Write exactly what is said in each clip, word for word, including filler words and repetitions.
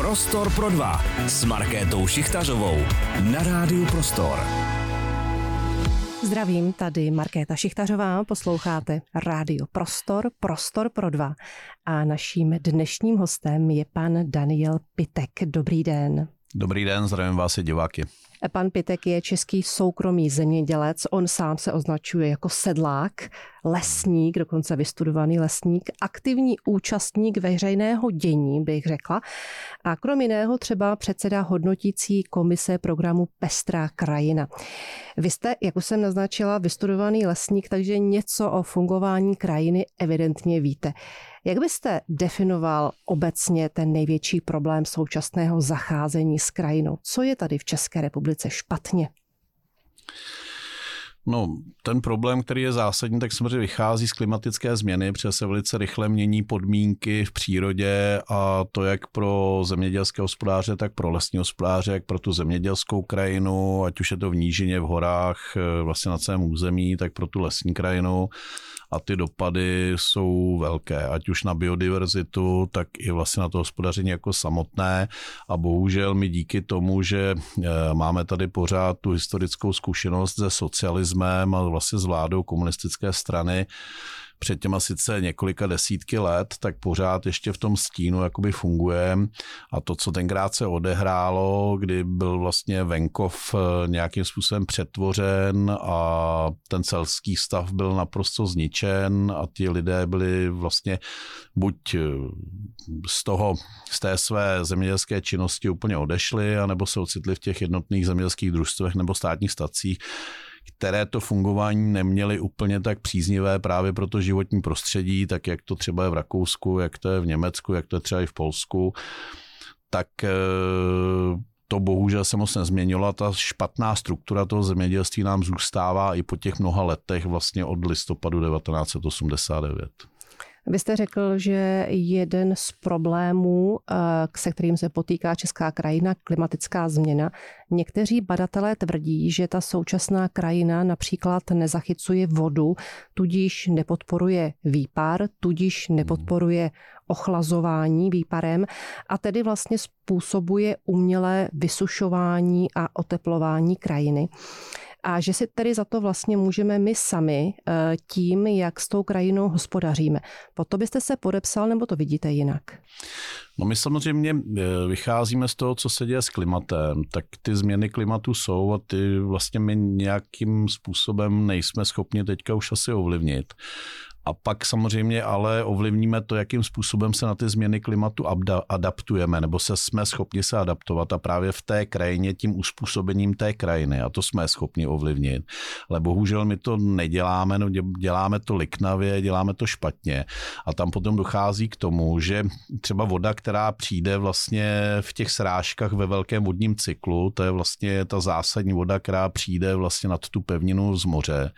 Prostor pro dva s Markétou Šichtařovou na Rádiu Prostor. Zdravím, tady Markéta Šichtařová, posloucháte Rádio Prostor, Prostor pro dva. A naším dnešním hostem je pan Daniel Pitek. Dobrý den. Dobrý den, zdravím vás i diváky. Pan Pitek je český soukromý zemědělec, on sám se označuje jako sedlák, lesník, dokonce vystudovaný lesník, aktivní účastník veřejného dění, bych řekla. A krom jiného třeba předseda hodnotící komise programu Pestrá krajina. Vy jste, jak už jsem naznačila, vystudovaný lesník, takže něco o fungování krajiny evidentně víte. Jak byste definoval obecně ten největší problém současného zacházení s krajinou? Co je tady v České republice špatně? No, ten problém, který je zásadní, tak samozřejmě vychází z klimatické změny, protože se velice rychle mění podmínky v přírodě a to jak pro zemědělské hospodáře, tak pro lesní hospodáře, jak pro tu zemědělskou krajinu, ať už je to v nížině, v horách, vlastně na celém území, tak pro tu lesní krajinu. A ty dopady jsou velké, ať už na biodiverzitu, tak i vlastně na to hospodaření jako samotné. A bohužel my díky tomu, že máme tady pořád tu historickou zkušenost se socialismem a vlastně s vládou komunistické strany, před těma sice několika desítky let, tak pořád ještě v tom stínu jakoby fungujeme. A to, co tenkrát se odehrálo, kdy byl vlastně venkov nějakým způsobem přetvořen a ten selský stav byl naprosto zničen a ti lidé byli vlastně buď z toho, z té své zemědělské činnosti úplně odešli, anebo se ocitli v těch jednotných zemědělských družstvech nebo státních stacích, které to fungování neměly úplně tak příznivé právě pro to životní prostředí, tak jak to třeba je v Rakousku, jak to je v Německu, jak to je třeba i v Polsku, tak to bohužel se moc nezměnilo a ta špatná struktura toho zemědělství nám zůstává i po těch mnoha letech vlastně od listopadu devatenáct set osmdesát devět. Vy jste řekl, že jeden z problémů, se kterým se potýká česká krajina, klimatická změna. Někteří badatelé tvrdí, že ta současná krajina například nezachycuje vodu, tudíž nepodporuje výpar, tudíž nepodporuje ochlazování výparem a tedy vlastně způsobuje umělé vysušování a oteplování krajiny. A že si tedy za to vlastně můžeme my sami tím, jak s tou krajinou hospodaříme. Po to byste se podepsal, nebo to vidíte jinak? No my samozřejmě vycházíme z toho, co se děje s klimatem. Tak ty změny klimatu jsou a ty vlastně my nějakým způsobem nejsme schopni teďka už asi ovlivnit. A pak samozřejmě ale ovlivníme to, jakým způsobem se na ty změny klimatu adaptujeme, nebo se jsme schopni se adaptovat a právě v té krajině tím uspůsobením té krajiny a to jsme schopni ovlivnit. Ale bohužel my to neděláme, no děláme to liknavě, děláme to špatně a tam potom dochází k tomu, že třeba voda, která přijde vlastně v těch srážkách ve velkém vodním cyklu, to je vlastně ta zásadní voda, která přijde vlastně nad tu pevninu z moře,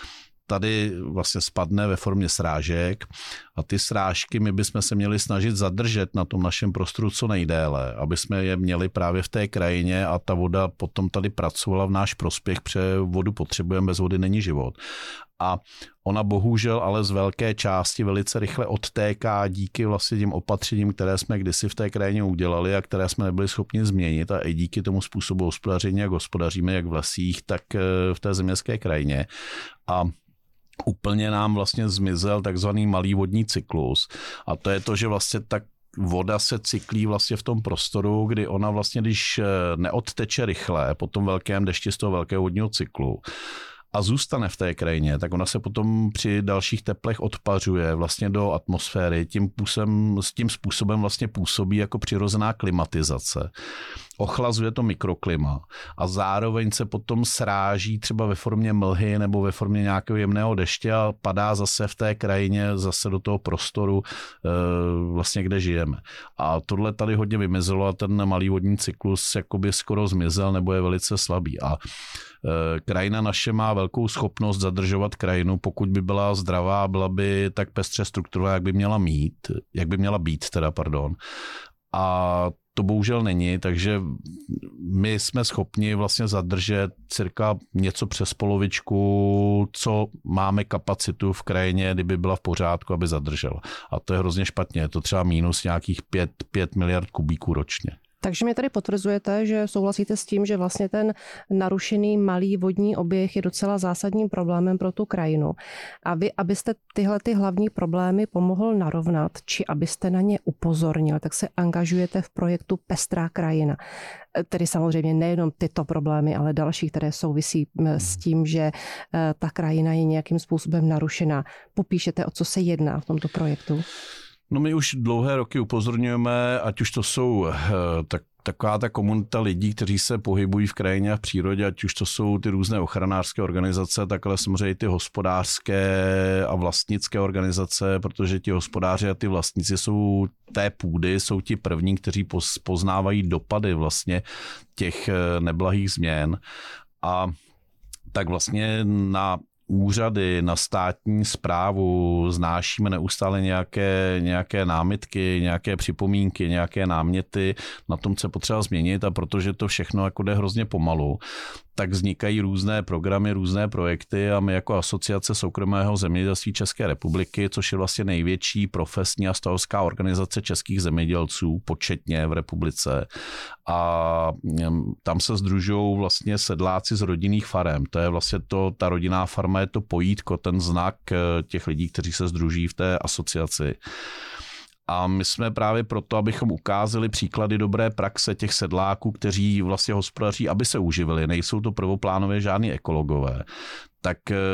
tady vlastně spadne ve formě srážek a ty srážky my bychom se měli snažit zadržet na tom našem prostoru co nejdéle, aby jsme je měli právě v té krajině a ta voda potom tady pracovala v náš prospěch, protože vodu potřebujeme, bez vody není život. A ona bohužel ale z velké části velice rychle odtéká díky vlastně těm opatřením, které jsme kdysi v té krajině udělali a které jsme nebyli schopni změnit a i díky tomu způsobu hospodaření, jak hospodaříme, jak v lesích, tak v té zemědělské krajině. A úplně nám vlastně zmizel takzvaný malý vodní cyklus. A to je to, že vlastně tak voda se cyklí vlastně v tom prostoru, kdy ona vlastně, když neodteče rychle po tom velkém dešti z toho velkého vodního cyklu a zůstane v té krajině, tak ona se potom při dalších teplech odpařuje vlastně do atmosféry, tím, působem, s tím způsobem vlastně působí jako přirozená klimatizace. Ochlazuje to mikroklima a zároveň se potom sráží třeba ve formě mlhy nebo ve formě nějakého jemného deště a padá zase v té krajině, zase do toho prostoru, vlastně kde žijeme. A tohle tady hodně vymizelo a ten malý vodní cyklus jakoby skoro zmizel nebo je velice slabý. A krajina naše má velkou schopnost zadržovat krajinu, pokud by byla zdravá, byla by tak pestře strukturovaná, jak by měla mít, jak by měla být, teda, pardon. a to bohužel není, takže my jsme schopni vlastně zadržet cirka něco přes polovičku, co máme kapacitu v krajině, kdyby byla v pořádku, aby zadržela. A to je hrozně špatně, je to třeba mínus nějakých pět miliard kubíků ročně. Takže mi tady potvrzujete, že souhlasíte s tím, že vlastně ten narušený malý vodní oběh je docela zásadním problémem pro tu krajinu. A vy, abyste tyhle ty hlavní problémy pomohl narovnat, či abyste na ně upozornil, tak se angažujete v projektu Pestrá krajina. Tedy samozřejmě nejenom tyto problémy, ale další, které souvisí s tím, že ta krajina je nějakým způsobem narušená. Popíšete, o co se jedná v tomto projektu? No my už dlouhé roky upozorňujeme, ať už to jsou tak, taková ta komunita lidí, kteří se pohybují v krajině a v přírodě, ať už to jsou ty různé ochranářské organizace, tak ale samozřejmě ty hospodářské a vlastnické organizace, protože ti hospodáři a ty vlastníci jsou té půdy, jsou ti první, kteří poznávají dopady vlastně těch neblahých změn. A tak vlastně na úřady, na státní správu znášíme neustále nějaké, nějaké námitky, nějaké připomínky, nějaké náměty na tom, co je potřeba změnit, a protože to všechno jako jde hrozně pomalu, tak vznikají různé programy, různé projekty a my jako Asociace soukromého zemědělství České republiky, což je vlastně největší profesní a stavovská organizace českých zemědělců početně v republice, a tam se sdružují vlastně sedláci z rodinných farem. To je vlastně to, ta rodinná farma je to pojítko, ten znak těch lidí, kteří se sdruží v té asociaci. A my jsme právě proto, abychom ukázali příklady dobré praxe těch sedláků, kteří vlastně hospodaří, aby se uživili. Nejsou to prvoplánově žádní ekologové. Tak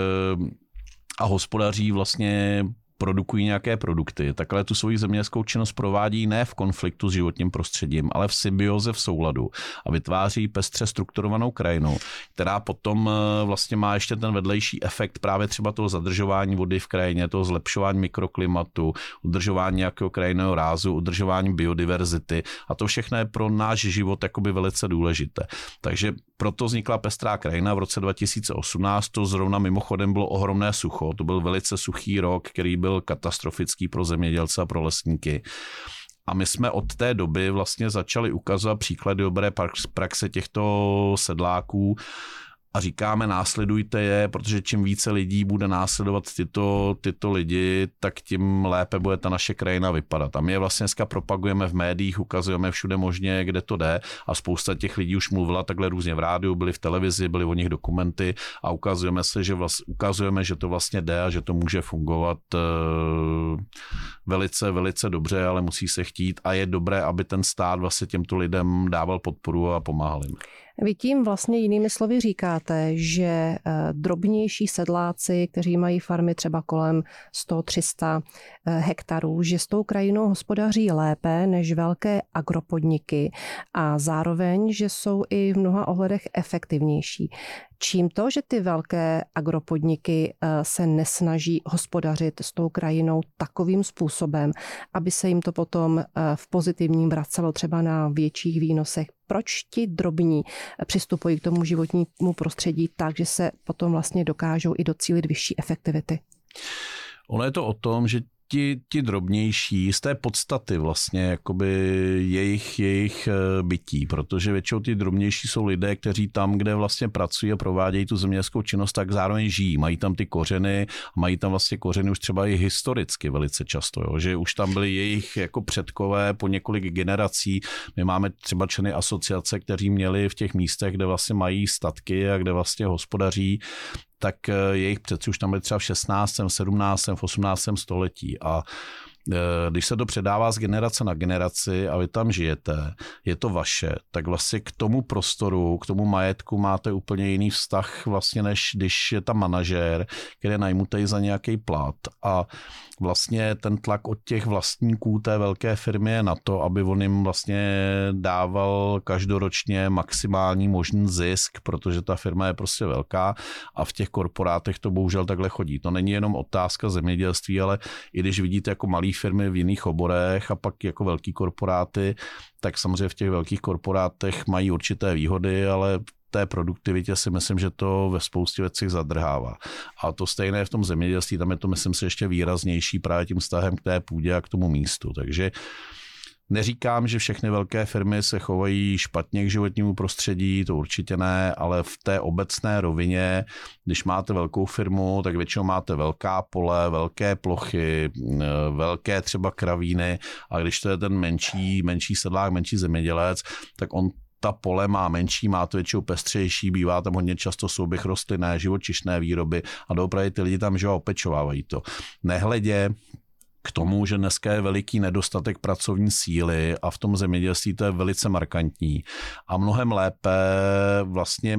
a hospodaří vlastně produkují nějaké produkty, takhle tu svoji zemědělskou činnost provádí ne v konfliktu s životním prostředím, ale v symbioze, v souladu a vytváří pestře strukturovanou krajinu, která potom vlastně má ještě ten vedlejší efekt právě třeba toho zadržování vody v krajině, toho zlepšování mikroklimatu, udržování nějakého krajinného rázu, udržování biodiverzity, a to všechno je pro náš život jakoby velice důležité. Takže proto vznikla Pestrá krajina v roce dva tisíce osmnáct, to zrovna mimochodem bylo ohromné sucho, to byl velice suchý rok, který byl katastrofický pro zemědělce a pro lesníky. A my jsme od té doby vlastně začali ukazovat příklady dobré praxe těchto sedláků a říkáme, následujte je, protože čím více lidí bude následovat tyto, tyto lidi, tak tím lépe bude ta naše krajina vypadat. A my je vlastně dneska propagujeme v médiích, ukazujeme všude možně, kde to jde, a spousta těch lidí už mluvila takhle různě v rádiu, byli v televizi, byly o nich dokumenty a ukazujeme se, že vlast, ukazujeme, že to vlastně jde a že to může fungovat uh, velice, velice dobře, ale musí se chtít a je dobré, aby ten stát vlastně těmto lidem dával podporu a pomáhal jim. Vy tím vlastně jinými slovy říkáte, že drobnější sedláci, kteří mají farmy třeba kolem sto tři sta hektarů, že s tou krajinou hospodaří lépe než velké agropodniky a zároveň, že jsou i v mnoha ohledech efektivnější. Čím to, že ty velké agropodniky se nesnaží hospodařit s tou krajinou takovým způsobem, aby se jim to potom v pozitivním vracelo třeba na větších výnosech? Proč ti drobní přistupují k tomu životnímu prostředí tak, že se potom vlastně dokážou i docílit vyšší efektivity? Ono je to o tom, že Ti, ti drobnější, z té podstaty vlastně jakoby jejich, jejich bytí, protože většinou ty drobnější jsou lidé, kteří tam, kde vlastně pracují a provádějí tu zemědělskou činnost, tak zároveň žijí. Mají tam ty kořeny, mají tam vlastně kořeny už třeba i historicky velice často, jo? Že už tam byli jejich jako předkové po několik generací. My máme třeba členy asociace, kteří měli v těch místech, kde vlastně mají statky a kde vlastně hospodaří, tak jejich předci už tam byli třeba v šestnáctém, sedmnáctém, v osmnáctém století. A když se to předává z generace na generaci a vy tam žijete, je to vaše, tak vlastně k tomu prostoru, k tomu majetku máte úplně jiný vztah vlastně, než když je tam manažér, který je najmutej za nějaký plat. A vlastně ten tlak od těch vlastníků té velké firmy je na to, aby on jim vlastně dával každoročně maximální možný zisk, protože ta firma je prostě velká a v těch korporátech to bohužel takhle chodí. To není jenom otázka zemědělství, ale i když vidíte jako malý firmy v jiných oborech a pak jako velký korporáty, tak samozřejmě v těch velkých korporátech mají určité výhody, ale té produktivitě si myslím, že to ve spoustě věcech zadrhává. A to stejné v tom zemědělství, tam je to, myslím si, ještě výraznější právě tím vztahem k té půdě a k tomu místu. Takže Neříkám, že všechny velké firmy se chovají špatně k životnímu prostředí, to určitě ne, ale v té obecné rovině, když máte velkou firmu, tak většinou máte velká pole, velké plochy, velké třeba kravíny a když to je ten menší, menší sedlák, menší zemědělec, tak on ta pole má menší, má to většinou pestřejší, bývá tam hodně často souběh rostlinné, živočišné výroby a doopravdy ty lidi tam že opečovávají to. Nehledě k tomu, že dneska je veliký nedostatek pracovní síly a v tom zemědělství to je velice markantní a mnohem lépe vlastně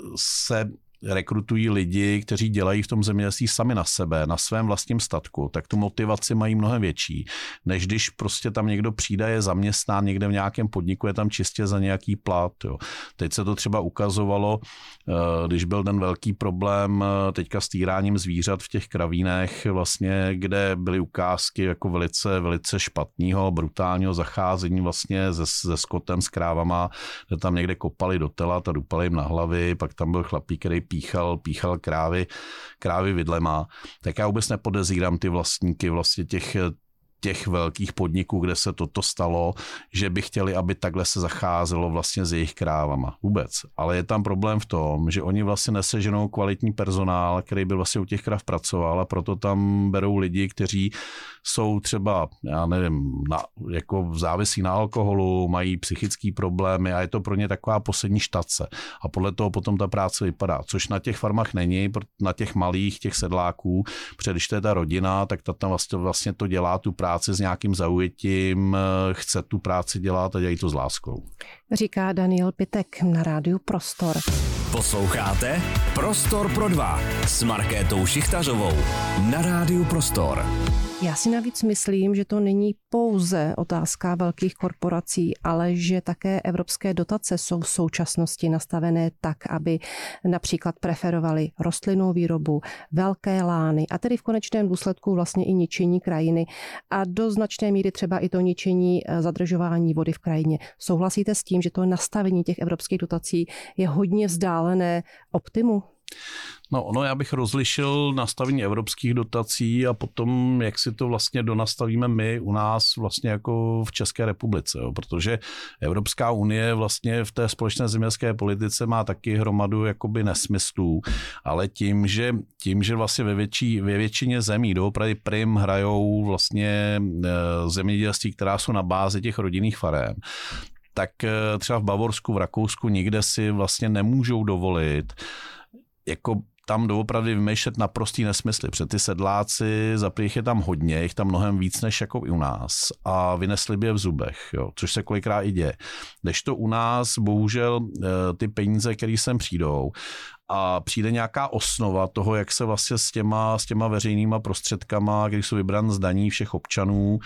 se rekrutují lidi, kteří dělají v tom zemědělství sami na sebe, na svém vlastním statku, tak tu motivaci mají mnohem větší, než když prostě tam někdo přijde, je zaměstnán někde v nějakém podniku, je tam čistě za nějaký plat. Jo. Teď se to třeba ukazovalo, když byl ten velký problém teďka s týráním zvířat v těch kravínech, vlastně, kde byly ukázky jako velice, velice špatného, brutálního zacházení vlastně se, se skotem, s krávama, kde tam někde kopali do telat a dupali jim na hlavy, pak tam byl chlapík, který píchal, píchal krávy, krávy vidlema, tak já vůbec nepodezírám ty vlastníky vlastně těch, těch velkých podniků, kde se toto stalo, že by chtěli, aby takhle se zacházelo vlastně s jejich krávama. Vůbec. Ale je tam problém v tom, že oni vlastně neseženou kvalitní personál, který by vlastně u těch krav pracoval a proto tam berou lidi, kteří jsou třeba, já nevím, na, jako závisí na alkoholu, mají psychické problémy a je to pro ně taková poslední štace. A podle toho potom ta práce vypadá. Což na těch farmách není, na těch malých, těch sedláků, protože když to je ta rodina, tak ta tam vlastně, vlastně to dělá tu práci s nějakým zaujetím, chce tu práci dělat a dělají to s láskou. Říká Daniel Pitek na rádiu Prostor. Posloucháte Prostor pro dva s Markétou Šichtařovou na rádiu Prostor. Já si navíc myslím, že to není pouze otázka velkých korporací, ale že také evropské dotace jsou v současnosti nastavené tak, aby například preferovaly rostlinnou výrobu, velké lány a tedy v konečném důsledku vlastně i ničení krajiny a do značné míry třeba i to ničení zadržování vody v krajině. Souhlasíte s tím, že to nastavení těch evropských dotací je hodně vzdálené optimu? No, ono, já bych rozlišil nastavení evropských dotací a potom, jak si to vlastně donastavíme my u nás vlastně jako v České republice, jo? Protože Evropská unie vlastně v té společné zemědělské politice má taky hromadu jakoby nesmyslů, ale tím, že, tím, že vlastně ve, větší, ve většině zemí doopravdy prim hrajou vlastně zemědělství, která jsou na bázi těch rodinných farem, tak třeba v Bavorsku, v Rakousku nikde si vlastně nemůžou dovolit jako tam doopravdy vymýšlet naprostý nesmysly, protože ty sedláci, za jich je tam hodně, jich tam mnohem víc než jako i u nás a vynesli by je v zubech, jo, což se kolikrát i děje. Kdežto u nás bohužel ty peníze, které sem přijdou a přijde nějaká osnova toho, jak se vlastně s těma, s těma veřejnýma prostředkama, když jsou vybran z daní všech občanů,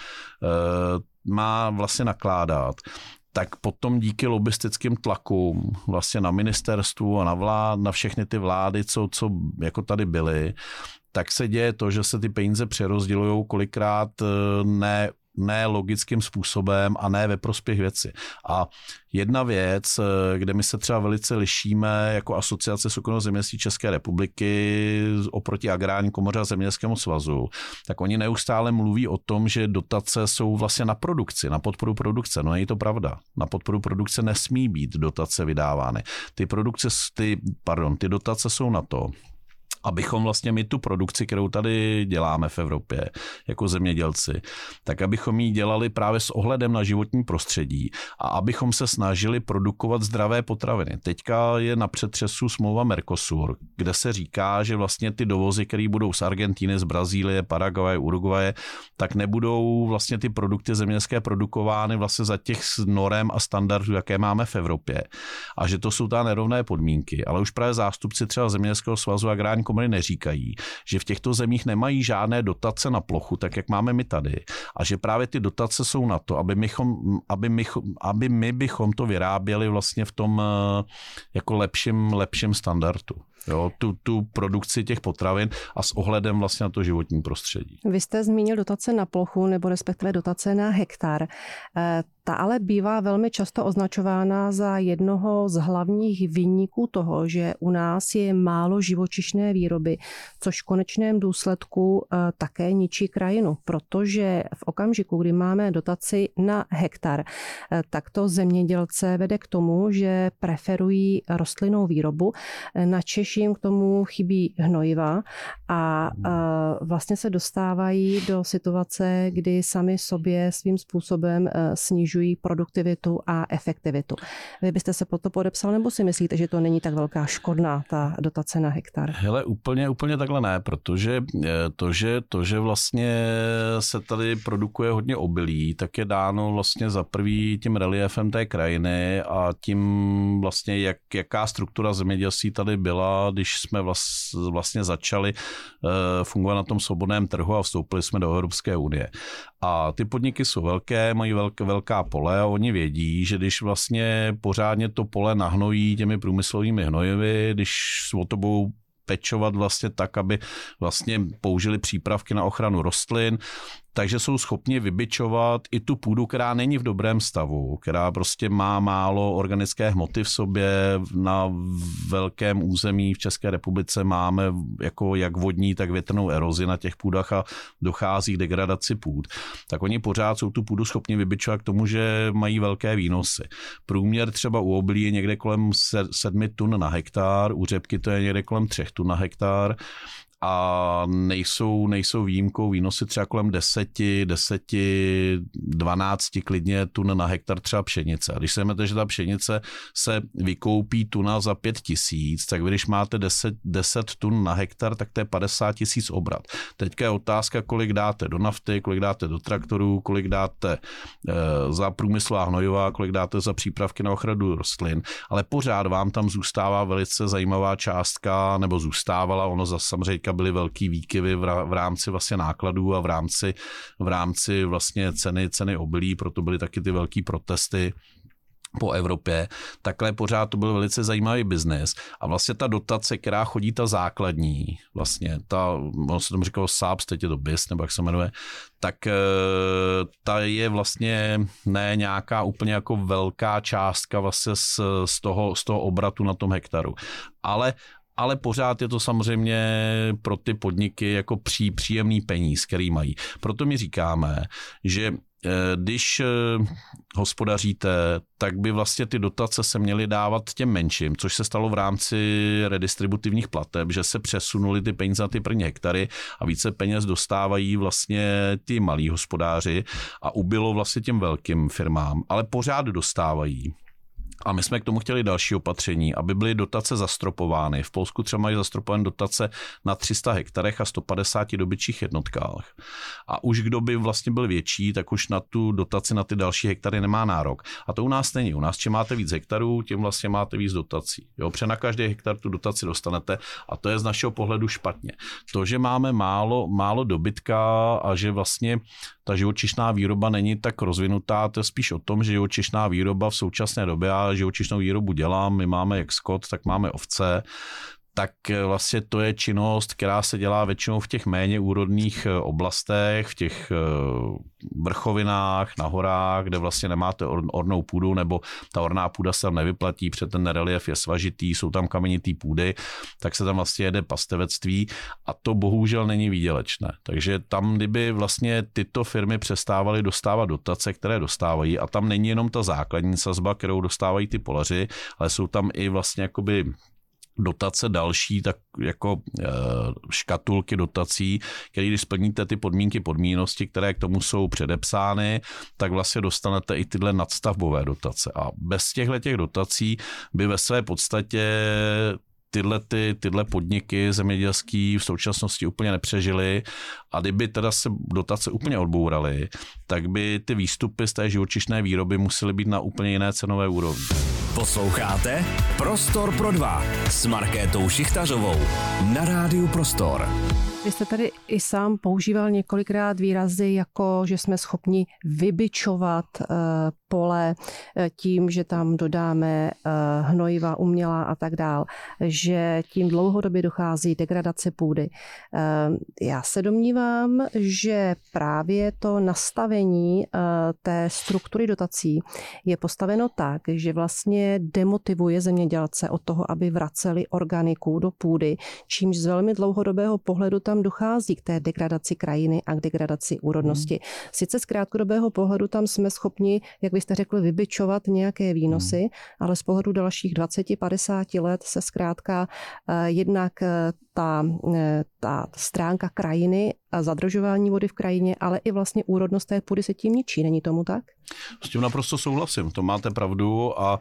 má vlastně nakládat, tak potom díky lobistickým tlakům vlastně na ministerstvu a na vlád, na všechny ty vlády, co, co jako tady byly, tak se děje to, že se ty peníze přerozdělují kolikrát ne ne logickým způsobem a ne ve prospěch věci. A jedna věc, kde my se třeba velice lišíme jako Asociace soukromého zemědělství České republiky oproti Agrární komoře a Zemědělskému svazu, tak oni neustále mluví o tom, že dotace jsou vlastně na produkci, na podporu produkce. No není to pravda. Na podporu produkce nesmí být dotace vydávány. Ty produkce, ty, pardon, ty dotace jsou na to, abychom vlastně my tu produkci, kterou tady děláme v Evropě jako zemědělci, tak abychom ji dělali právě s ohledem na životní prostředí a abychom se snažili produkovat zdravé potraviny. Teďka je na přetřesu smlouva Mercosur, kde se říká, že vlastně ty dovozy, které budou z Argentiny, z Brazílie, Paraguaje, Uruguaye, tak nebudou vlastně ty produkty zemědělské produkovány vlastně za těch norem a standardů, jaké máme v Evropě. A že to jsou ta nerovné podmínky. Ale už právě zástupci třeba Zemědělského svazu a Agrární komory neříkají, že v těchto zemích nemají žádné dotace na plochu, tak jak máme my tady. A že právě ty dotace jsou na to, aby, mychom, aby, my, aby my bychom to vyráběli vlastně v tom jako lepším, lepším standardu. Jo, tu, tu produkci těch potravin a s ohledem vlastně na to životní prostředí. Vy jste zmínil dotace na plochu nebo respektive dotace na hektar. Ta ale bývá velmi často označována za jednoho z hlavních viníků toho, že u nás je málo živočišné výroby, což v konečném důsledku také ničí krajinu, protože v okamžiku, kdy máme dotaci na hektar, tak to zemědělce vede k tomu, že preferují rostlinnou výrobu, načež jim k tomu chybí hnojiva a vlastně se dostávají do situace, kdy sami sobě svým způsobem snižují produktivitu a efektivitu. Vy byste se pod to podepsal, nebo si myslíte, že to není tak velká škodná, ta dotace na hektar? Hele, úplně, úplně takhle ne, protože to že, to, že vlastně se tady produkuje hodně obilí, tak je dáno vlastně za prvý tím reliéfem té krajiny a tím vlastně, jak, jaká struktura zemědělství tady byla, když jsme vlastně začali fungovat na tom svobodném trhu a vstoupili jsme do Evropské unie. A ty podniky jsou velké, mají velké, velká pole a oni vědí, že když vlastně pořádně to pole nahnojí těmi průmyslovými hnojivy, když o to budou pečovat vlastně tak, aby vlastně použili přípravky na ochranu rostlin, takže jsou schopni vybičovat i tu půdu, která není v dobrém stavu, která prostě má málo organické hmoty v sobě. Na velkém území v České republice máme jako jak vodní, tak větrnou erozi na těch půdách a dochází k degradaci půd. Tak oni pořád jsou tu půdu schopni vybičovat k tomu, že mají velké výnosy. Průměr třeba u obilí je někde kolem sedmi tun na hektar, u řepky to je někde kolem třech tun na hektar. A nejsou, nejsou výjimkou výnosy třeba kolem deseti, deseti, dvanácti klidně tun na hektar třeba pšenice. A když se jdete, že ta pšenice se vykoupí tuna za pět tisíc, tak když máte deset, deset tun na hektar, tak to je padesát tisíc obrat. Teďka je otázka, kolik dáte do nafty, kolik dáte do traktorů, kolik dáte e, za průmyslová hnojiva, kolik dáte za přípravky na ochranu rostlin, ale pořád vám tam zůstává velice zajímavá částka, nebo zůstávala, ono zase samozřejmě byly velký výkyvy v rámci vlastně nákladů a v rámci, v rámci vlastně ceny, ceny obilí, proto byly taky ty velký protesty po Evropě. Takhle pořád to byl velice zajímavý biznes. A vlastně ta dotace, která chodí ta základní, vlastně ta, ono se tomu říkalo S A P S, teď je to B I S, nebo jak se jmenuje, tak ta je vlastně ne nějaká úplně jako velká částka vlastně z, z, toho, z toho obratu na tom hektaru. Ale ale pořád je to samozřejmě pro ty podniky jako pří, příjemný peníz, který mají. Proto my říkáme, že když hospodaříte, tak by vlastně ty dotace se měly dávat těm menším, což se stalo v rámci redistributivních plateb, že se přesunuly ty peníze na ty první hektary a více peněz dostávají vlastně ty malí hospodáři a ubylo vlastně těm velkým firmám, ale pořád dostávají. A my jsme k tomu chtěli další opatření, aby byly dotace zastropovány. V Polsku třeba mají zastropované dotace na tři sta hektarech a sto padesáti dobytčích jednotkách. A už kdo by vlastně byl větší, tak už na tu dotaci na ty další hektary nemá nárok. A to u nás není. U nás čím máte víc hektarů, tím vlastně máte víc dotací. Jo, protože na každý hektar tu dotaci dostanete a to je z našeho pohledu špatně. To, že máme málo, málo dobytka a že vlastně ta živočišná výroba není tak rozvinutá, to je spíš o tom, že živočišná výroba v současné době, já živočišnou výrobu dělám, my máme jak skot, tak máme ovce, tak vlastně to je činnost, která se dělá většinou v těch méně úrodných oblastech, v těch vrchovinách, na horách, kde vlastně nemáte ornou půdu, nebo ta orná půda se tam nevyplatí, protože ten relief je svažitý, jsou tam kamenitý půdy, tak se tam vlastně jede pastevectví a to bohužel není výdělečné. Takže tam, kdyby vlastně tyto firmy přestávaly dostávat dotace, které dostávají, a tam není jenom ta základní sazba, kterou dostávají ty polaři, ale jsou tam i vlastně jakoby dotace další, tak jako škatulky dotací, které když splníte ty podmínky podmíněnosti, které k tomu jsou předepsány, tak vlastně dostanete i tyhle nadstavbové dotace. A bez těchto těch dotací by ve své podstatě tyhle, ty, tyhle podniky zemědělský v současnosti úplně nepřežily a kdyby teda se dotace úplně odbouraly, tak by ty výstupy z té živočišné výroby musely být na úplně jiné cenové úrovni. Posloucháte Prostor pro dva s Markétou Šichtařovou na Rádiu Prostor. Vy jste tady i sám používal několikrát výrazy, jako že jsme schopni vybičovat pole tím, že tam dodáme hnojiva umělá a tak dál, že tím dlouhodobě dochází degradace půdy. Já se domnívám, že právě to nastavení té struktury dotací je postaveno tak, že vlastně demotivuje zemědělce od toho, aby vraceli organiku do půdy, čímž z velmi dlouhodobého pohledu tam dochází k té degradaci krajiny a k degradaci úrodnosti. Hmm. Sice z krátkodobého pohledu tam jsme schopni, jak byste řekli, vybičovat nějaké výnosy, hmm. ale z pohledu dalších dvacet padesát let se zkrátka jednak ta, ta stránka krajiny a zadržování vody v krajině, ale i vlastně úrodnost té půdy se tím ničí. Není tomu tak? S tím naprosto souhlasím, to máte pravdu a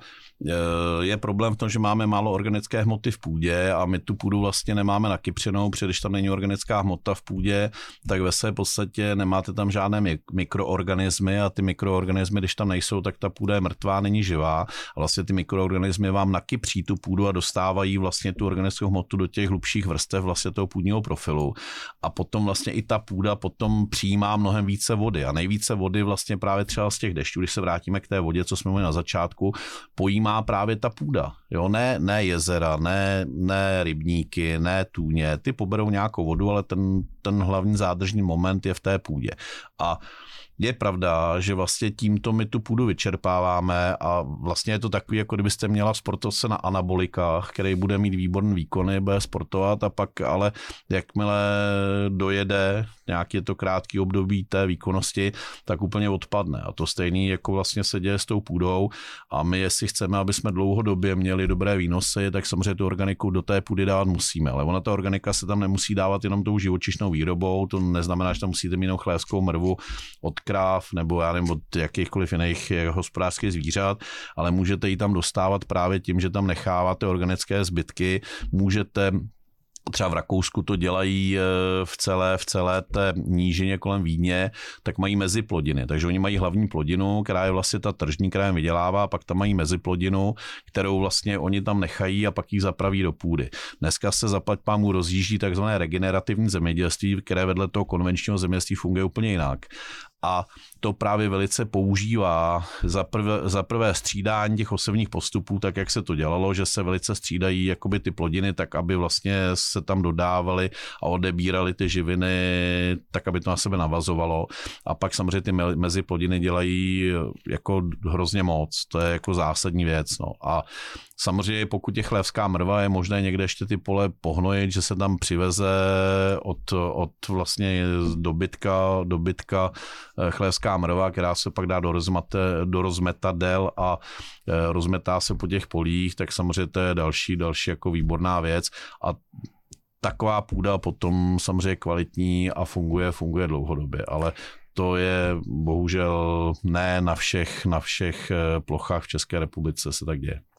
je problém v tom, že máme málo organické hmoty v půdě a my tu půdu vlastně nemáme nakypřenou, protože když tam není organická hmota v půdě, tak ve své podstatě nemáte tam žádné mikroorganismy a ty mikroorganismy, když tam nejsou, tak ta půda je mrtvá, není živá a vlastně ty mikroorganismy vám nakypří tu půdu a dostávají vlastně tu organickou hmotu do těch hlubších vrstev vlastně toho půdního profilu a potom vlastně i ta půda potom přijímá mnohem více vody a nejvíce vody vlastně právě třeba z těch dešťů, když se vrátíme k té vodě, co jsme mluvili na začátku, pojímá právě ta půda. Jo, ne, ne jezera, ne, ne rybníky, ne tůně, ty poberou nějakou vodu, ale ten, ten hlavní zádržný moment je v té půdě. A je pravda, že vlastně tímto my tu půdu vyčerpáváme a vlastně je to takový, jako kdybyste měla sportovce na anabolikách, který bude mít výborný výkony, bude sportovat a pak ale jakmile dojede nějaký to krátký období té výkonnosti, tak úplně odpadne. A to stejný jako vlastně se děje s tou půdou a my, jestli chceme, aby jsme dlouhodobě měli dobré výnosy, tak samozřejmě tu organiku do té půdy dávat musíme. Ale ona ta organika se tam nemusí dávat jenom tou živočišnou výrobou, to neznamená, že tam musíte mít jenom chlévskou mrvu od kráv nebo já nevím, od jakýchkoliv jiných hospodářských zvířat, ale můžete ji tam dostávat právě tím, že tam necháváte organické zbytky, můžete třeba v Rakousku to dělají v celé, v celé té nížině kolem Vídně, tak mají meziplodiny. Takže oni mají hlavní plodinu, která je vlastně ta tržní, která jim vydělává, a pak tam mají meziplodinu, kterou vlastně oni tam nechají a pak ji zapraví do půdy. Dneska se zaplať pámu rozjíždí takzvané regenerativní zemědělství, které vedle toho konvenčního zemědělství funguje úplně jinak. A to právě velice používá za prvé, za prvé střídání těch osevních postupů, tak jak se to dělalo, že se velice střídají jakoby ty plodiny, tak aby vlastně se tam dodávaly a odebíraly ty živiny, tak aby to na sebe navazovalo. A pak samozřejmě ty mezi plodiny dělají jako hrozně moc. To je jako zásadní věc. No. A samozřejmě pokud je chlévská mrva, je možné někde ještě ty pole pohnojit, že se tam přiveze od, od vlastně dobytka, dobytka chlévská mrva, která se pak dá do, rozmate, do rozmetadel a rozmetá se po těch polích, tak samozřejmě to je další, další jako výborná věc. A taková půda potom samozřejmě kvalitní a funguje, funguje dlouhodobě, ale to je bohužel ne na všech, na všech plochách v České republice se tak děje.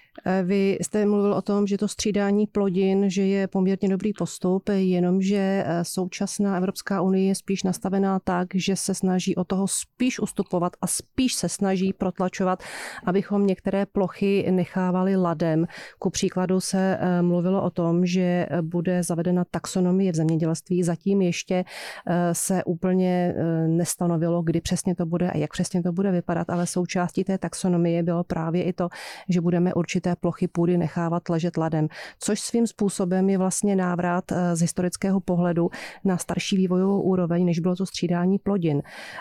Vy jste mluvil o tom, že to střídání plodin, že je poměrně dobrý postup, jenomže současná Evropská unie je spíš nastavená tak, že se snaží o toho spíš ustupovat a spíš se snaží protlačovat, abychom některé plochy nechávali ladem. Ku příkladu se mluvilo o tom, že bude zavedena taxonomie v zemědělství. Zatím ještě se úplně nestanovilo, kdy přesně to bude a jak přesně to bude vypadat, ale součástí té taxonomie bylo právě i to, že budeme určitě té plochy půdy nechávat ležet ladem, což svým způsobem je vlastně návrat z historického pohledu na starší vývojovou úroveň, než bylo to střídání plodin.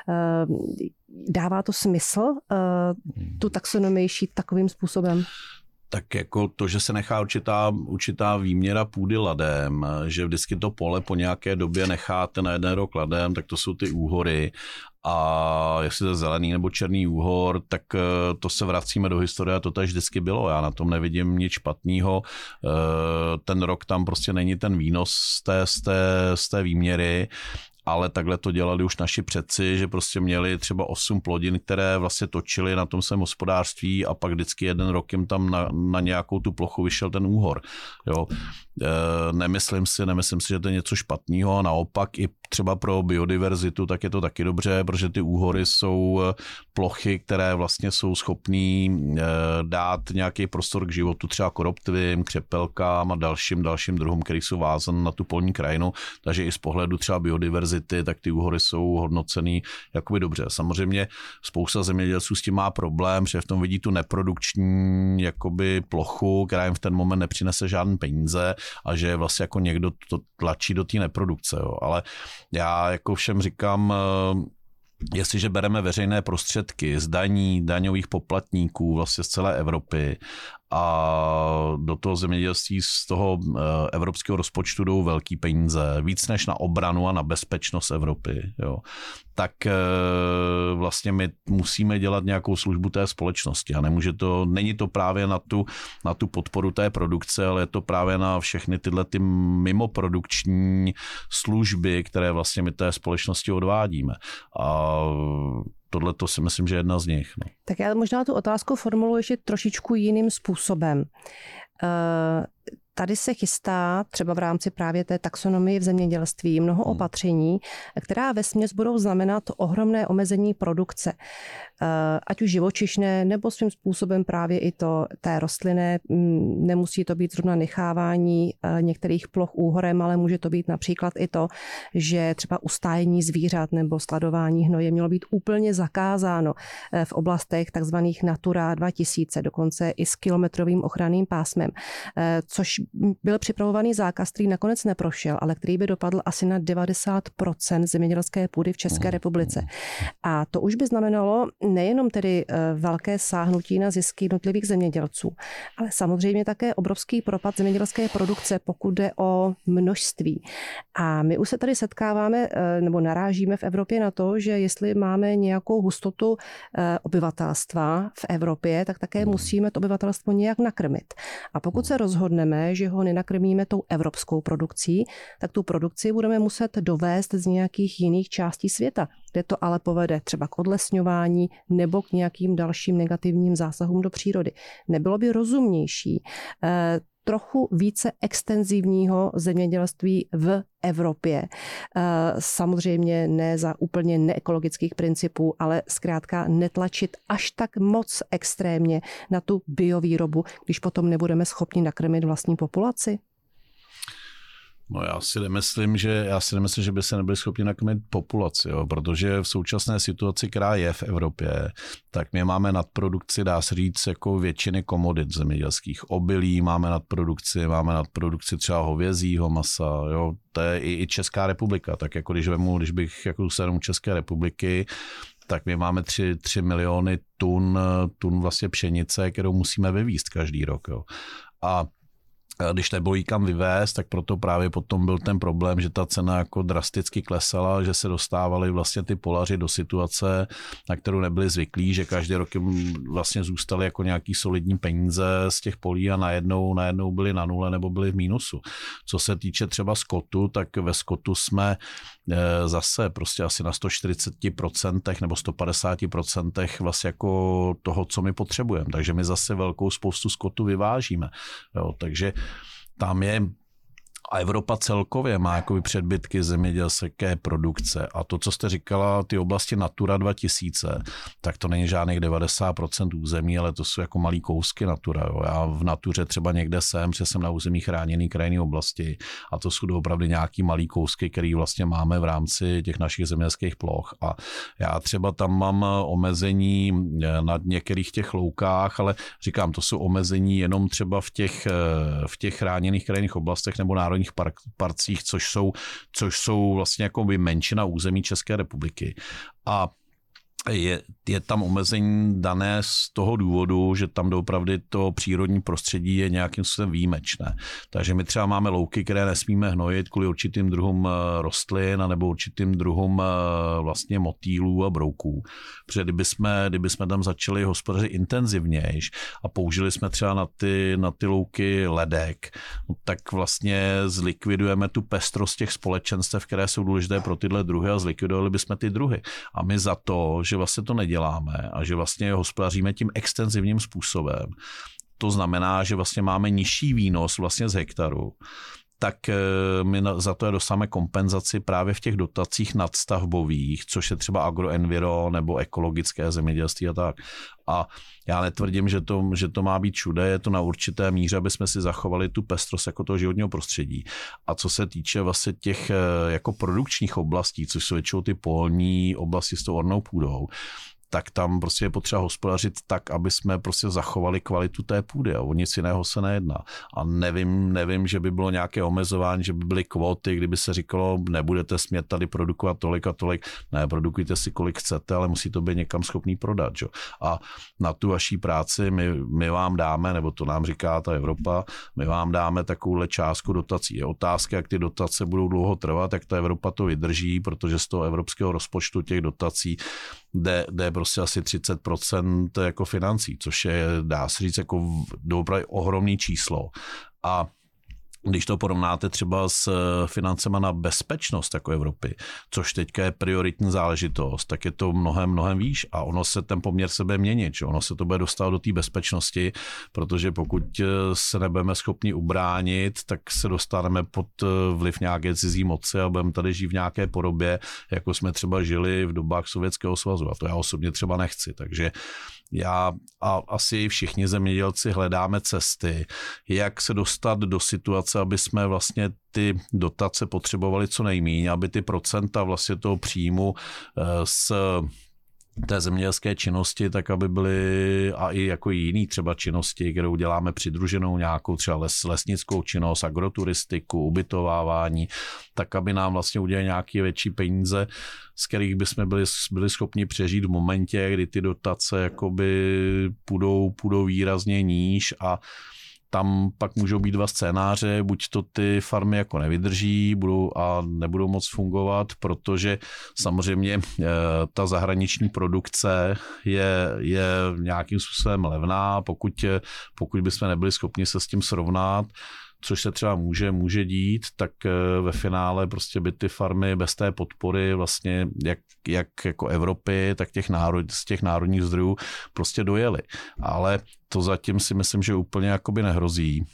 Dává to smysl tu taxonomii šít takovým způsobem? Tak jako to, že se nechá určitá, určitá výměra půdy ladem, že vždycky to pole po nějaké době necháte na jeden rok ladem, tak to jsou ty úhory. A jestli to je zelený nebo černý úhor, tak to se vracíme do historie a to tady vždycky bylo. Já na tom nevidím nic špatného. Ten rok tam prostě není ten výnos z té, z té, z té výměry. ale takhle to dělali už naši předci, že prostě měli třeba osm plodin, které vlastně točili na tom svém hospodářství a pak vždycky jeden rok jim tam na, na nějakou tu plochu vyšel ten úhor. Jo. E, nemyslím si, nemyslím si, že to je něco špatného, naopak i třeba pro biodiverzitu, tak je to taky dobře, protože ty úhory jsou plochy, které vlastně jsou schopný e, dát nějaký prostor k životu třeba koroptvím, křepelkám a dalším dalším druhům, který jsou vázané na tu polní krajinu, takže i z pohledu třeba biodiverzity, tak ty úhory jsou hodnocený jakoby dobře. Samozřejmě spousta zemědělců s tím má problém, že v tom vidí tu neprodukční jakoby plochu, která jim v ten moment nepřinese žádné peníze a že vlastně jako někdo to tlačí do té neprodukce. Jo. Ale já jako všem říkám, jestliže bereme veřejné prostředky z daní, daňových poplatníků vlastně z celé Evropy a do toho zemědělství z toho evropského rozpočtu jdou velký peníze, víc než na obranu a na bezpečnost Evropy, jo, tak vlastně my musíme dělat nějakou službu té společnosti a nemůže to, není to právě na tu, na tu podporu té produkce, ale je to právě na všechny tyhle ty mimoprodukční služby, které vlastně my té společnosti odvádíme. A tohle to si myslím, že je jedna z nich. No. Tak já možná tu otázku formuluji ještě trošičku jiným způsobem. Uh... Tady se chystá třeba v rámci právě té taxonomie v zemědělství mnoho opatření, která vesměs budou znamenat ohromné omezení produkce. Ať už živočišné, nebo svým způsobem právě i to té rostlinné. Nemusí to být zrovna nechávání některých ploch úhorem, ale může to být například i to, že třeba ustájení zvířat nebo skladování hnoje mělo být úplně zakázáno v oblastech takzvaných Natura dva tisíce, dokonce i s kilometrovým ochranným pásmem, což byl připravovaný zákaz, který nakonec neprošel, ale který by dopadl asi na devadesát procent zemědělské půdy v České republice. A to už by znamenalo nejenom tedy velké sáhnutí na zisky jednotlivých zemědělců, ale samozřejmě také obrovský propad zemědělské produkce, pokud jde o množství. A my už se tady setkáváme nebo narážíme v Evropě na to, že jestli máme nějakou hustotu obyvatelstva v Evropě, tak také musíme to obyvatelstvo nějak nakrmit. A pokud se rozhodneme, že ho nenakrmíme tou evropskou produkcí, tak tu produkci budeme muset dovést z nějakých jiných částí světa, kde to ale povede třeba k odlesňování nebo k nějakým dalším negativním zásahům do přírody. Nebylo by rozumnější eh, trochu více extenzivního zemědělství v Evropě. Samozřejmě ne za úplně neekologických principů, ale zkrátka netlačit až tak moc extrémně na tu biovýrobu, když potom nebudeme schopni nakrmit vlastní populaci? No já si nemyslím, že, já si nemyslím, že by se nebyli schopni nakrmit populaci, jo, protože v současné situaci, která je v Evropě, tak my máme nadprodukci, dá se říct, jako většiny komodit zemědělských. Obilí máme nadprodukci, máme nadprodukci třeba hovězího masa, jo, to je i, i Česká republika, tak jako když vemu, když bych jako se České republiky, tak my máme tři miliony tun, tun vlastně pšenice, kterou musíme vyvízt každý rok, jo. A když nebylo jí kam vyvést, tak proto právě potom byl ten problém, že ta cena jako drasticky klesala, že se dostávali vlastně ty polaři do situace, na kterou nebyli zvyklí, že každý rok jim vlastně zůstaly jako nějaký solidní peníze z těch polí a najednou, najednou byli na nule nebo byli v mínusu. Co se týče třeba skotu, tak ve skotu jsme zase prostě asi na sto čtyřicet procent nebo sto padesát procent vlastně jako toho, co my potřebujeme. Takže my zase velkou spoustu skotu vyvážíme. Jo, takže tam je a Evropa celkově má jakoby předbytky zemědělské produkce. A to, co jste říkala, ty oblasti Natura dva tisíce, tak to není žádných devadesát procent území, ale to jsou jako malý kousky Natura. Jo. Já v Natuře třeba někde jsem, že jsem na území chráněné krajinné oblasti a to jsou opravdu nějaký malý kousky, který vlastně máme v rámci těch našich zemědělských ploch. A já třeba tam mám omezení na některých těch loukách, ale říkám, to jsou omezení jenom třeba v těch, v těch chráněných krajinných oblastech nebo národních Park, parcích, což jsou, což jsou vlastně jako by menšina území České republiky. A Je, je tam omezení dané z toho důvodu, že tam doopravdy to přírodní prostředí je nějakým způsobem výjimečné. Takže my třeba máme louky, které nesmíme hnojit kvůli určitým druhům rostlin nebo určitým druhům vlastně motýlů a brouků. Protože kdyby jsme, kdyby jsme tam začali hospodařit intenzivnějš a použili jsme třeba na ty, na ty louky ledek, tak vlastně zlikvidujeme tu pestrost těch společenstev, které jsou důležité pro tyhle druhy a zlikvidovali bychom ty druhy. A my za to, že vlastně to neděláme a že vlastně hospodaříme tím extenzivním způsobem. To znamená, že vlastně máme nižší výnos vlastně z hektaru, tak my za to dostáváme kompenzaci právě v těch dotacích nadstavbových, což je třeba agroenviro nebo ekologické zemědělství a tak. A já netvrdím, že to, že to má být všude, je to na určité míře, aby jsme si zachovali tu pestrost jako toho životního prostředí. A co se týče vlastně těch jako produkčních oblastí, což jsou většinou ty polní oblasti s tou ornou půdou, tak tam prostě je potřeba hospodařit tak, aby jsme prostě zachovali kvalitu té půdy a o nic jiného se nejedná. A nevím, nevím, že by bylo nějaké omezování, že by byly kvóty, kdyby se říkalo, nebudete smět tady produkovat tolik a tolik. Ne, produkujte si kolik chcete, ale musí to být někam schopný prodat. Že? A na tu vaší práci my, my vám dáme, nebo to nám říká ta Evropa, my vám dáme takovouhle částku dotací. Je otázka, jak ty dotace budou dlouho trvat, jak ta Evropa to vydrží, protože z toho evropského rozpočtu těch dotací jde, jde prostě asi třicet procent jako financí, což je, dá se říct, jako opravdu ohromný číslo. A když to porovnáte třeba s financema na bezpečnost jako Evropy, což teďka je prioritní záležitost, tak je to mnohem, mnohem výš a ono se ten poměr sebe měnit, že ono se to bude dostat do té bezpečnosti, protože pokud se nebudeme schopni ubránit, tak se dostaneme pod vliv nějaké cizí moci a budeme tady žít v nějaké podobě, jako jsme třeba žili v dobách Sovětského svazu a to já osobně třeba nechci, takže já a asi všichni zemědělci hledáme cesty, jak se dostat do situace, aby jsme vlastně ty dotace potřebovali co nejméně, aby ty procenta vlastně toho příjmu z té zemědělské činnosti, tak aby byly a i jako jiný třeba činnosti, kterou děláme přidruženou nějakou třeba les, lesnickou činnost, agroturistiku, ubytovávání, tak aby nám vlastně udělali nějaké větší peníze, z kterých bychom byli, byli schopni přežít v momentě, kdy ty dotace jakoby půjdou, půjdou výrazně níž a tam pak můžou být dva scénáře, buď to ty farmy jako nevydrží budou a nebudou moc fungovat, protože samozřejmě ta zahraniční produkce je, je nějakým způsobem levná, pokud, pokud bychom nebyli schopni se s tím srovnat, což se třeba může, může dít, tak ve finále prostě by ty farmy bez té podpory vlastně jak, jak jako Evropy, tak těch národ, z těch národních zdrojů prostě dojely. Ale to zatím si myslím, že úplně jakoby nehrozí.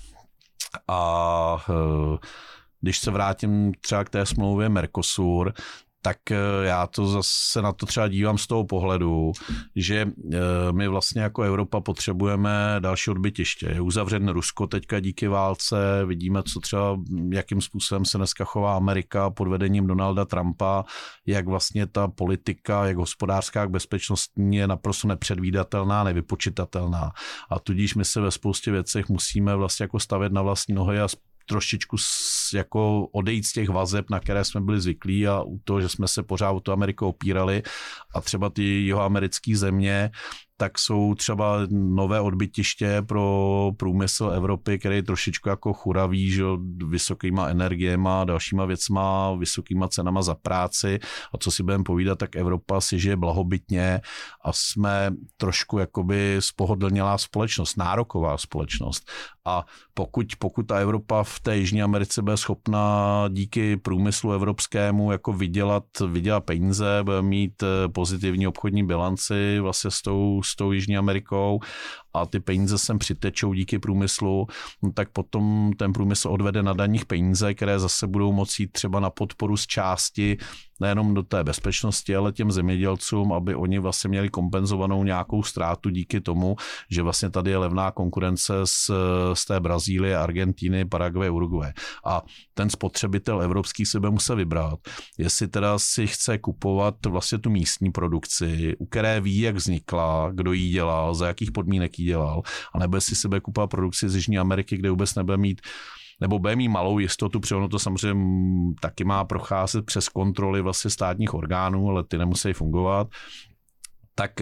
A když se vrátím třeba k té smlouvě Mercosur, tak já to zase na to třeba dívám z toho pohledu, že my vlastně jako Evropa potřebujeme další odbytiště. Je uzavřen Rusko teďka díky válce, vidíme, co třeba, jakým způsobem se dneska chová Amerika pod vedením Donalda Trumpa, jak vlastně ta politika, jak hospodářská, jak bezpečnostní je naprosto nepředvídatelná, nevypočitatelná. A tudíž my se ve spoustě věcech musíme vlastně jako stavět na vlastní nohy a trošičku jako odejít z těch vazeb, na které jsme byli zvyklí a u toho, že jsme se pořád o tu Ameriku opírali a třeba ty jihoamerické země, tak jsou třeba nové odbytiště pro průmysl Evropy, který je trošičku jako churavý, že vysokýma energiema, dalšíma věcma, vysokýma cenama za práci a co si budeme povídat, tak Evropa si žije blahobytně a jsme trošku jakoby spohodlnělá společnost, nároková společnost. A pokud, pokud ta Evropa v té Jižní Americe bude schopna díky průmyslu evropskému jako vydělat, vydělat peníze, bude mít pozitivní obchodní bilanci vlastně s tou s tou Jižní Amerikou a ty peníze sem přitečou díky průmyslu, no tak potom ten průmysl odvede na daních peníze, které zase budou moci jít třeba na podporu z části nejenom do té bezpečnosti, ale těm zemědělcům, aby oni vlastně měli kompenzovanou nějakou ztrátu díky tomu, že vlastně tady je levná konkurence z, z té Brazílie, Argentíny, Paraguay, Uruguay. A ten spotřebitel evropský si bude muset vybrat, jestli teda si chce kupovat vlastně tu místní produkci, u které ví, jak vznikla, kdo ji dělal, za jakých podmínek ji dělal, anebo jestli si bude kupovat produkci z Jižní Ameriky, kde vůbec nebude mít nebo bude mít malou jistotu, protože ono to samozřejmě taky má procházet přes kontroly vlastně státních orgánů, ale ty nemusí fungovat. tak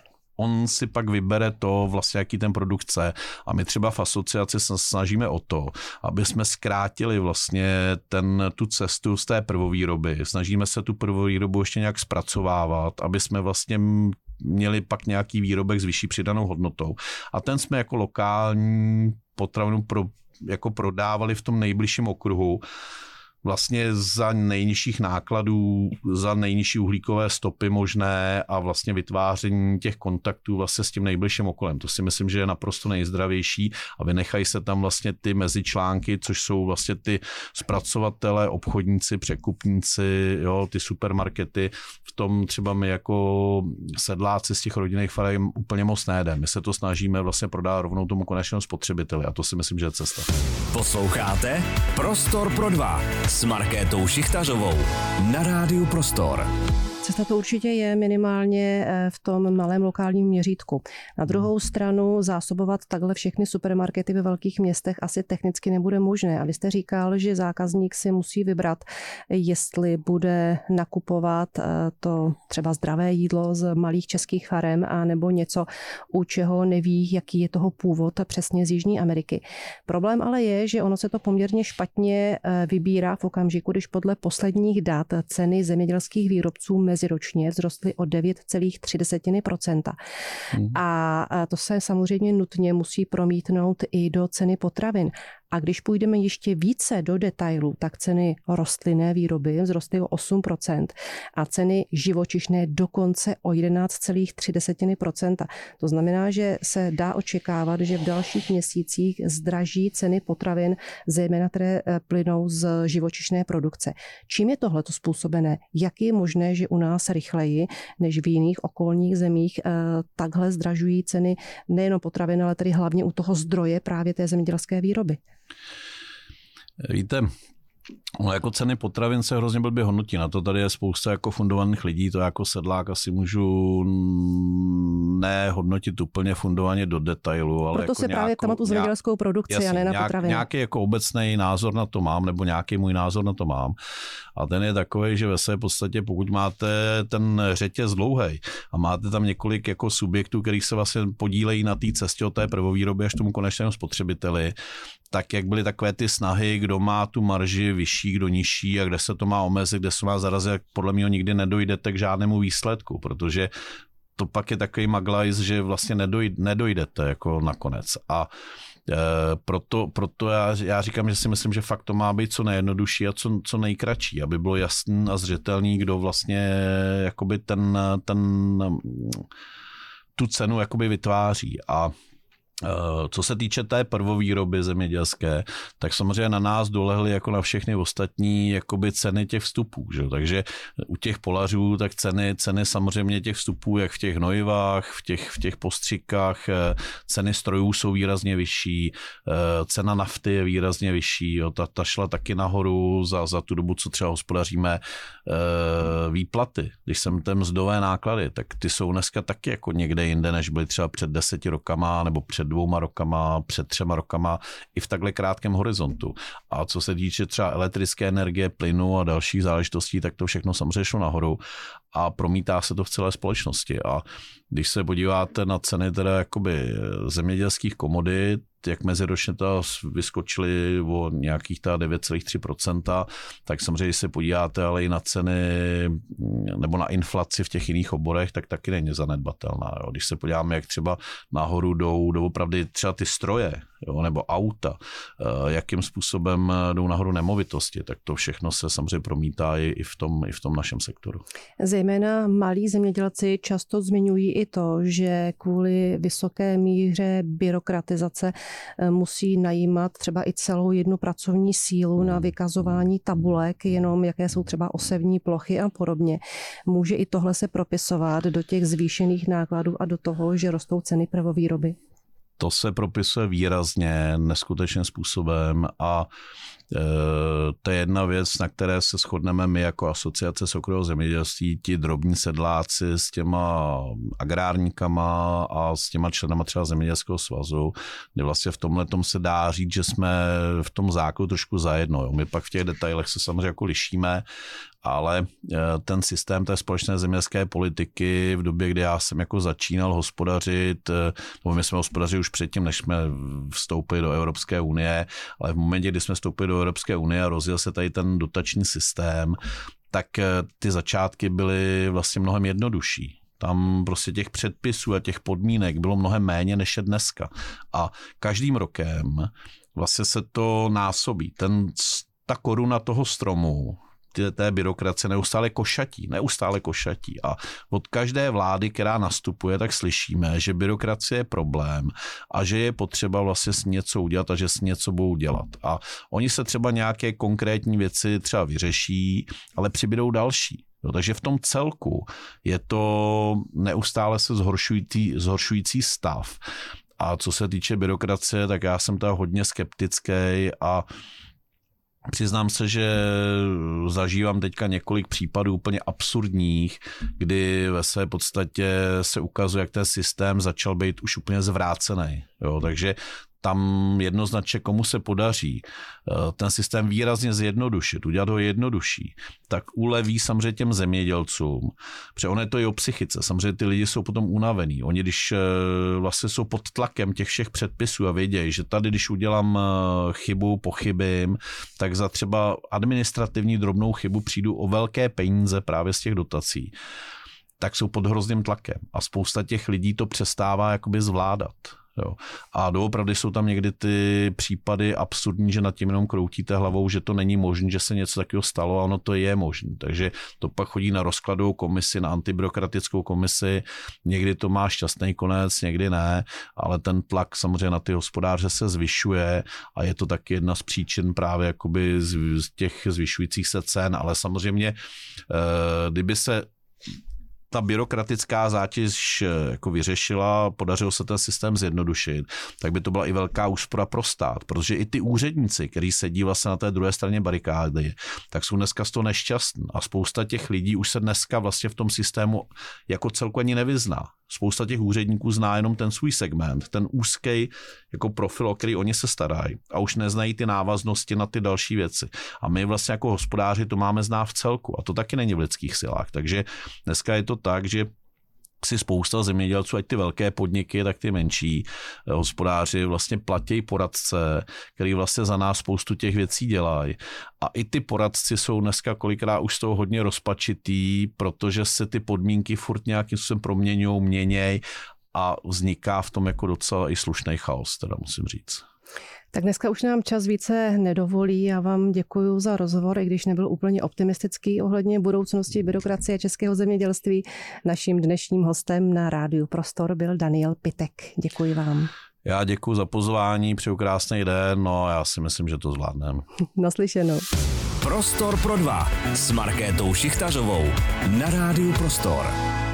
on si pak vybere to, vlastně, jaký ten produkt chce. A my třeba v asociaci se snažíme o to, aby jsme zkrátili vlastně ten, tu cestu z té prvovýroby. Snažíme se tu prvovýrobu ještě nějak zpracovávat, aby jsme vlastně měli pak nějaký výrobek s vyšší přidanou hodnotou. A ten jsme jako lokální potravinu pro, jako prodávali v tom nejbližším okruhu, vlastně za nejnižších nákladů, za nejnižší uhlíkové stopy možné a vlastně vytváření těch kontaktů vlastně s tím nejbližším okolem. To si myslím, že je naprosto nejzdravější a vynechají se tam vlastně ty mezičlánky, což jsou vlastně ty zpracovatele, obchodníci, překupníci, jo, ty supermarkety. V tom třeba my jako sedláci z těch rodinných farem úplně moc nejedeme. My se to snažíme vlastně prodávat rovnou tomu konečnému spotřebiteli a to si myslím, že je cesta. Posloucháte Prostor pro dva s Markétou Šichtařovou na Rádiu Prostor. Cesta to určitě je minimálně v tom malém lokálním měřítku. Na druhou stranu zásobovat takhle všechny supermarkety ve velkých městech asi technicky nebude možné. A vy jste říkal, že zákazník si musí vybrat, jestli bude nakupovat to třeba zdravé jídlo z malých českých farem a nebo něco, u čeho neví, jaký je toho původ přesně z Jižní Ameriky. Problém ale je, že ono se to poměrně špatně vybírá v okamžiku, když podle posledních dat ceny zemědělských výrobců meziročně vzrostly o devět celá tři procenta. Hmm. A to se samozřejmě nutně musí promítnout i do ceny potravin. A když půjdeme ještě více do detailů, tak ceny rostlinné výroby vzrostly o osm procent a ceny živočišné dokonce o jedenáct celá tři procenta. To znamená, že se dá očekávat, že v dalších měsících zdraží ceny potravin, zejména které plynou z živočišné produkce. Čím je tohleto způsobené? Jak je možné, že u nás rychleji než v jiných okolních zemích takhle zdražují ceny nejen potravin, ale tedy hlavně u toho zdroje právě té zemědělské výroby? Víte, no jako ceny potravin se hrozně blbě hodnotí. Na to tady je spousta jako fundovaných lidí, to jako sedlák asi můžu nehodnotit úplně fundovaně do detailu. Ale proto jako se nějakou, právě tam tu zemědělskou produkci jasný, a ne na nějak, potraviny. Nějaký jako obecný názor na to mám, nebo nějaký můj názor na to mám. A ten je takový, že ve své podstatě, pokud máte ten řetěz dlouhej a máte tam několik jako subjektů, který se vlastně podílejí na té cestě od té prvovýroby až tomu konečnému spotřebiteli, tak jak byly takové ty snahy, kdo má tu marži vyšší, kdo nižší a kde se to má omezit, kde se má zarazit, podle mě nikdy nedojdete k žádnému výsledku, protože to pak je takový maglajs, že vlastně nedoj, nedojdete jako nakonec. A e, proto, proto já, já říkám, že si myslím, že fakt to má být co nejjednodušší a co, co nejkratší, aby bylo jasný a zřetelný, kdo vlastně jakoby ten, ten, tu cenu jakoby vytváří. A co se týče té prvovýroby zemědělské, tak samozřejmě na nás dolehly jako na všechny ostatní jakoby ceny těch vstupů. Že? Takže u těch polařů tak ceny, ceny samozřejmě těch vstupů, jak v těch hnojivách, v těch, v těch postřikách, ceny strojů jsou výrazně vyšší, cena nafty je výrazně vyšší, jo? Ta, ta šla taky nahoru za, za tu dobu, co třeba hospodaříme. Výplaty, když jsem ten mzdové náklady, tak ty jsou dneska taky jako někde jinde, než byly třeba před deseti rokama nebo před dvouma rokama, před třema rokama i v takhle krátkém horizontu. A co se týče třeba elektrické energie, plynu a dalších záležitostí, tak to všechno samozřejmě šlo nahoru a promítá se to v celé společnosti. A když se podíváte na ceny teda jakoby zemědělských komodit, jak meziročně to vyskočily o nějakých devět celá tři procenta, tak samozřejmě, když se podíváte ale i na ceny nebo na inflaci v těch jiných oborech, tak taky není zanedbatelná. Jo. Když se podíváme, jak třeba nahoru jdou, jdou opravdu třeba ty stroje, jo, nebo auta, jakým způsobem jdou nahoru nemovitosti, tak to všechno se samozřejmě promítá i v tom, i v tom našem sektoru. Zejména malí zemědělci často zmiňují i to, že kvůli vysoké míře byrokratizace musí najímat třeba i celou jednu pracovní sílu na vykazování tabulek, jenom jaké jsou třeba osevní plochy a podobně. Může i tohle se propisovat do těch zvýšených nákladů a do toho, že rostou ceny prvovýroby? To se propisuje výrazně, neskutečným způsobem a To je jedna věc, na které se shodneme my jako Asociace soukromého zemědělství, ti drobní sedláci s těma agrárníkama a s těma členama třeba Zemědělského svazu, kdy vlastně v tomhle tom se dá říct, že jsme v tom základu trošku zajedno. Jo. My pak v těch detailech se samozřejmě jako lišíme, ale ten systém té společné zemědělské politiky v době, kdy já jsem jako začínal hospodařit, nebo my jsme hospodařili už předtím, než jsme vstoupili do Evropské unie, ale v momentě, kdy jsme vstoupili do Evropské unie a rozjel se tady ten dotační systém, tak ty začátky byly vlastně mnohem jednodušší. Tam prostě těch předpisů a těch podmínek bylo mnohem méně, než je dneska. A každým rokem vlastně se to násobí. Ten, ta koruna toho stromu, té byrokracie neustále košatí, neustále košatí. A od každé vlády, která nastupuje, tak slyšíme, že byrokracie je problém a že je potřeba vlastně s něco udělat a že s něco budou dělat. A oni se třeba nějaké konkrétní věci třeba vyřeší, ale přibydou další. No, takže v tom celku je to neustále se zhoršující, zhoršující stav. A co se týče byrokracie, tak já jsem teda hodně skeptický a přiznám se, že zažívám teďka několik případů úplně absurdních, kdy ve své podstatě se ukazuje, jak ten systém začal být už úplně zvrácený. Jo, takže tam jednoznačně komu se podaří ten systém výrazně zjednodušit, udělat ho jednodušší, tak uleví samozřejmě těm zemědělcům, protože ono je to i o psychice, samozřejmě ty lidi jsou potom unavení, oni když vlastně jsou pod tlakem těch všech předpisů a vědějí, že tady když udělám chybu, pochybím, tak za třeba administrativní drobnou chybu přijdu o velké peníze právě z těch dotací, tak jsou pod hrozným tlakem a spousta těch lidí to přestává jakoby zvládat. Jo. A doopravdy jsou tam někdy ty případy absurdní, že nad tím jenom kroutíte hlavou, že to není možné, že se něco takového stalo a ono to je možné. Takže to pak chodí na rozkladovou komisi, na antibyrokratickou komisi, někdy to má šťastný konec, někdy ne, ale ten tlak samozřejmě na ty hospodáře se zvyšuje a je to taky jedna z příčin právě jakoby z těch zvyšujících se cen, ale samozřejmě kdyby se ta byrokratická zátěž jako vyřešila, podařilo se ten systém zjednodušit, tak by to byla i velká úspora pro stát, protože i ty úředníci, kteří sedí vlastně na té druhé straně barikády, tak jsou dneska z toho nešťastní a spousta těch lidí už se dneska vlastně v tom systému jako celku ani nevyzná. Spousta těch úředníků zná jenom ten svůj segment, ten úzký jako profil, o který oni se starají a už neznají ty návaznosti na ty další věci. A my vlastně jako hospodáři to máme znát v celku a to taky není v lidských silách. Takže dneska je to tak, že si spousta zemědělců, ať ty velké podniky, tak ty menší hospodáři vlastně platí poradce, který vlastně za nás spoustu těch věcí dělají. A i ty poradci jsou dneska kolikrát už z toho hodně rozpačitý, protože se ty podmínky furt nějakým způsobem proměňují, měněj a vzniká v tom jako docela i slušný chaos, teda musím říct. Tak dneska už nám čas více nedovolí. Já vám děkuji za rozhovor, i když nebyl úplně optimistický ohledně budoucnosti byrokracie českého zemědělství. Naším dnešním hostem na Rádiu Prostor byl Daniel Pitek. Děkuji vám. Já děkuji za pozvání, přeju krásný den, no já si myslím, že to zvládneme. Naslyšenou. Prostor pro dva s Markétou Šichtařovou na Rádiu Prostor.